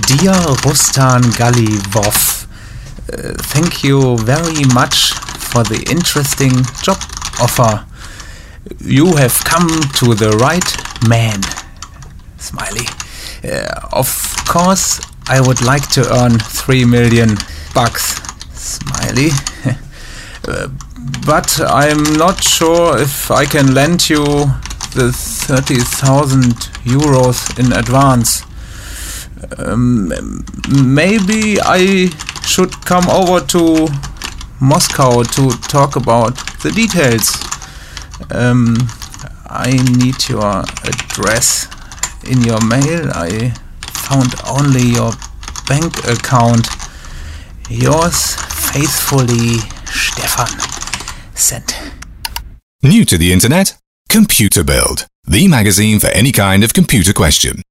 Dear Rustan Galivov, thank you very much for the interesting job offer. You have come to the right man. Smiley. Of course, I would like to earn $3 million. Smiley. But I'm not sure if I can lend you the 30,000 euros in advance. Maybe I should come over to Moscow to talk about the details. I need your address. In your mail I found only your bank account. Yours faithfully, Stefan. Sent. New to the internet? Computer Build, the magazine for any kind of computer question.